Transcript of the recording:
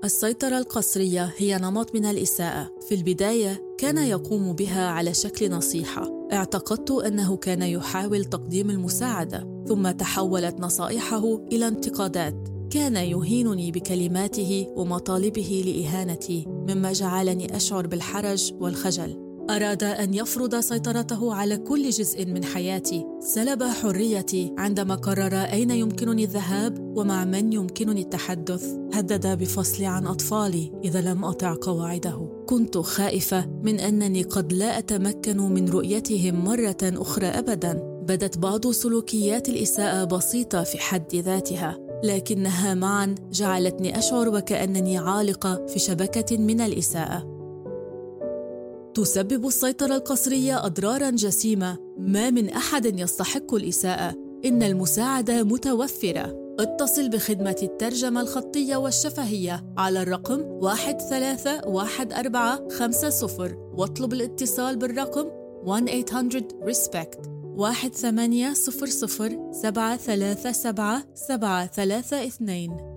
السيطرة القسرية هي نمط من الإساءة. في البداية كان يقوم بها على شكل نصيحة. اعتقدت أنه كان يحاول تقديم المساعدة، ثم تحولت نصائحه إلى انتقادات. كان يهينني بكلماته ومطالبه لإهانتي، مما جعلني أشعر بالحرج والخجل. أراد أن يفرض سيطرته على كل جزء من حياتي. سلب حريتي عندما قرر أين يمكنني الذهاب ومع من يمكنني التحدث. هدد بفصلي عن أطفالي إذا لم أطع قواعده. كنت خائفة من أنني قد لا أتمكن من رؤيتهم مرة أخرى أبداً. بدت بعض سلوكيات الإساءة بسيطة في حد ذاتها، لكنها معاً جعلتني أشعر وكأنني عالقة في شبكة من الإساءة. تسبب السيطرة القسرية أضراراً جسيمة. ما من أحد يستحق الإساءة. إن المساعدة متوفرة. اتصل بخدمة الترجمة الخطية والشفهية على الرقم 131450 واطلب الاتصال بالرقم 1-800-RESPECT 1-800-737-732.